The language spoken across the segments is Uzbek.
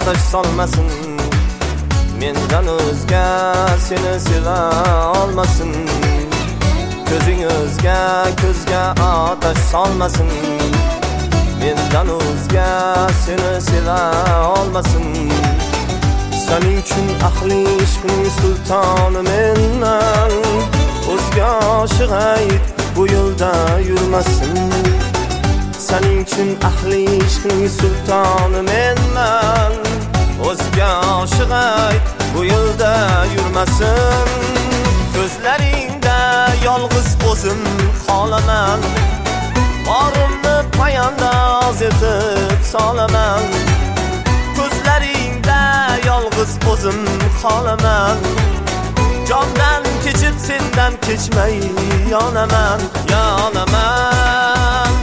otash solmasin, mendan o'zga seni seva olmasin. Ko'zing o'zga ko'zga otash solmasin, mendan o'zga seni seva olmasin. Sening uchun ahli ishqning sultoni menman, o'zga oshiq ayt bu yo'lda yurmasin. Sening uchun ahli ishqning sultoni menman, o'zga oshiq ayt bu yo'lda yurmasin. Ko'zlaringda yolg'iz o'zim qolaman, borimni poyandoz etib solaman. Ko'zlaringda yolg'iz o'zim qolaman, jondan kechib sendan kechmay yonaman, yonaman.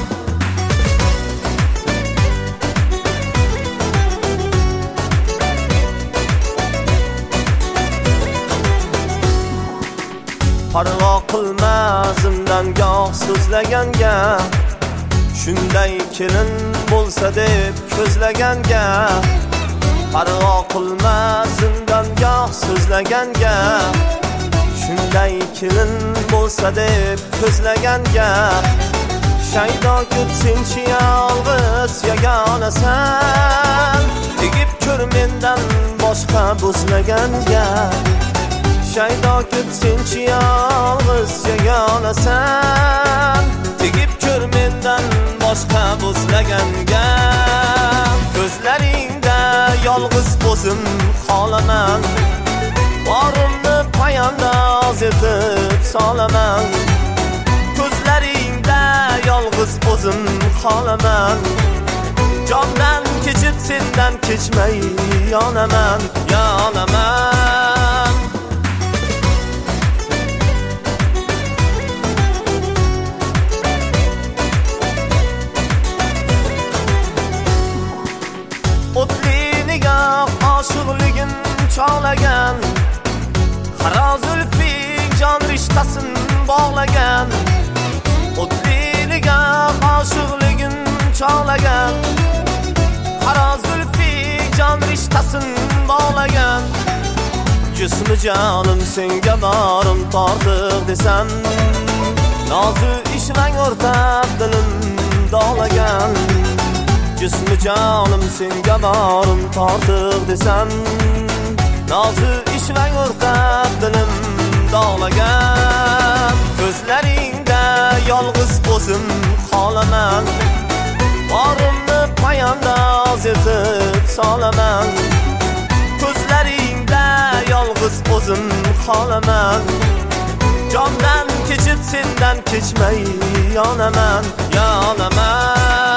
Parvo qilmazimdan goh so'zlaganga, shunday kelin bo'lsa deb ko'zlaganga. Parvo qilmazimdan goh so'zlaganga, shunday kelin bo'lsa deb ko'zlaganga. Shaydo ko'p senchi yolg'iz yagonasan, tegib ko'r mendan boshqa bo'zlaganga. Shaydo ko'p senchi yolg'iz yagonasan, tegib ko'r mendan boshqa bo'zlaganga. Ko'zlaringda yolg'iz o'zim qolaman, borimni poyandoz etib solaman. Ko'zlaringda yolg'iz o'zim qolaman, jondan kechib sendan kechmay yonaman, yonaman. O'tli nigoh oshiqligim chog'lagan, qaro zulfing jon rishtasin bog'lagan. O'tli nigoh oshiqligim chog'lagan, qaro zulfing jon rishtasin bog'lagan. Jismi jonim senga borim tortiq desam, nozu ishvang o'rtab dilim dog'lagan. Jismi jonim senga borim tortiq desam, nozu ishvang o'rtab dilim dog'lagan. Ko'zlaringda yolg'iz o'zim qolaman, borimni poyandoz etib solaman. Ko'zlaringda yolg'iz o'zim qolaman, jondan kechib sendan kechmay yonaman, yonaman.